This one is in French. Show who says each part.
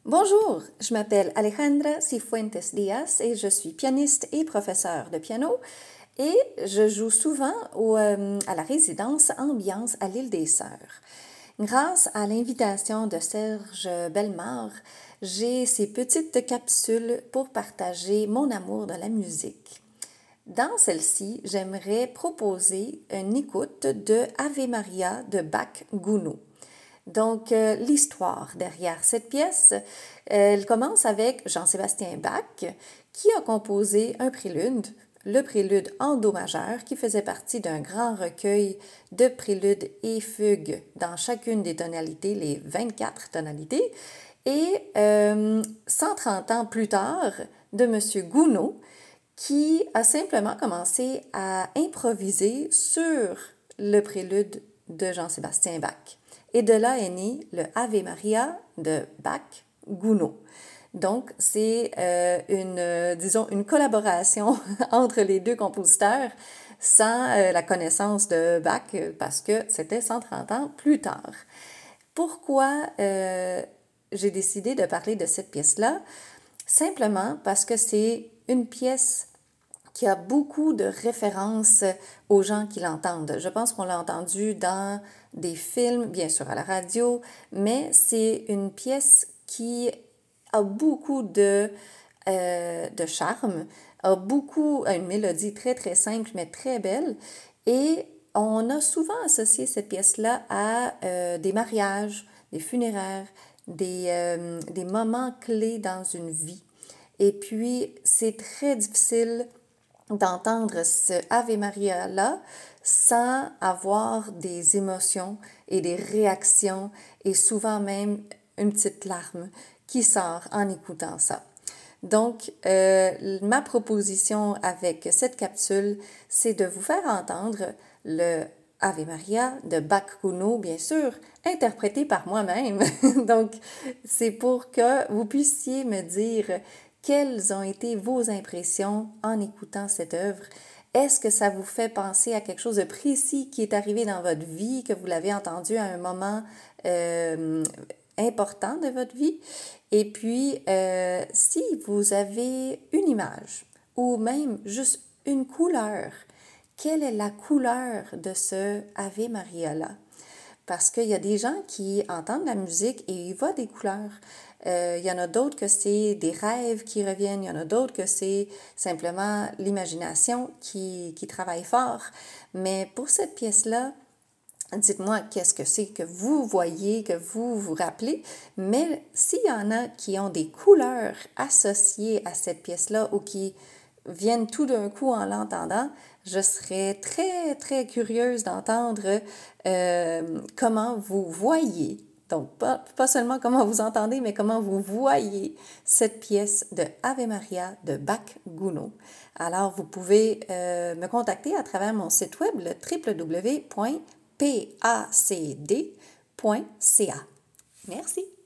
Speaker 1: Bonjour, je m'appelle Alejandra Cifuentes Diaz et je suis pianiste et professeure de piano et je joue souvent à la résidence Ambiance à l'île des Sœurs. Grâce à l'invitation de Serge Bellemare, j'ai ces petites capsules pour partager mon amour de la musique. Dans celle-ci, j'aimerais proposer une écoute de Ave Maria de Bach-Gounod. Donc, l'histoire derrière cette pièce, elle commence avec Jean-Sébastien Bach, qui a composé un prélude, le prélude en do majeur, qui faisait partie d'un grand recueil de préludes et fugues dans chacune des tonalités, les 24 tonalités. Et 130 ans plus tard, de M. Gounod, qui a simplement commencé à improviser sur le prélude de Jean-Sébastien Bach. Et de là est né le Ave Maria de Bach-Gounod. Donc, c'est une collaboration entre les deux compositeurs sans la connaissance de Bach parce que c'était 130 ans plus tard. Pourquoi j'ai décidé de parler de cette pièce-là? Simplement parce que c'est une pièce qui a beaucoup de références aux gens qui l'entendent. Je pense qu'on l'a entendu dans des films, bien sûr à la radio, mais c'est une pièce qui a beaucoup de charme, a une mélodie très très simple mais très belle et on a souvent associé cette pièce-là à des mariages, des funéraires, des moments clés dans une vie. Et puis, c'est très difficile d'entendre ce Ave Maria-là sans avoir des émotions et des réactions et souvent même une petite larme qui sort en écoutant ça. Donc, ma proposition avec cette capsule, c'est de vous faire entendre le Ave Maria de Bach-Gounod, bien sûr, interprété par moi-même. Donc, c'est pour que vous puissiez me dire quelles ont été vos impressions en écoutant cette œuvre. Est-ce que ça vous fait penser à quelque chose de précis qui est arrivé dans votre vie, que vous l'avez entendu à un moment important de votre vie? Et puis, si vous avez une image ou même juste une couleur, quelle est la couleur de ce Ave Maria-là? Parce qu'il y a des gens qui entendent la musique et ils voient des couleurs. Il y en a d'autres que c'est des rêves qui reviennent, il y en a d'autres que c'est simplement l'imagination qui travaille fort. Mais pour cette pièce-là, dites-moi qu'est-ce que c'est que vous voyez, que vous vous rappelez. Mais s'il y en a qui ont des couleurs associées à cette pièce-là ou qui viennent tout d'un coup en l'entendant, je serais très, très curieuse d'entendre comment vous voyez, donc pas seulement comment vous entendez, mais comment vous voyez cette pièce de Ave Maria de Bach-Gounod. Alors, vous pouvez me contacter à travers mon site web, le www.pacd.ca. Merci.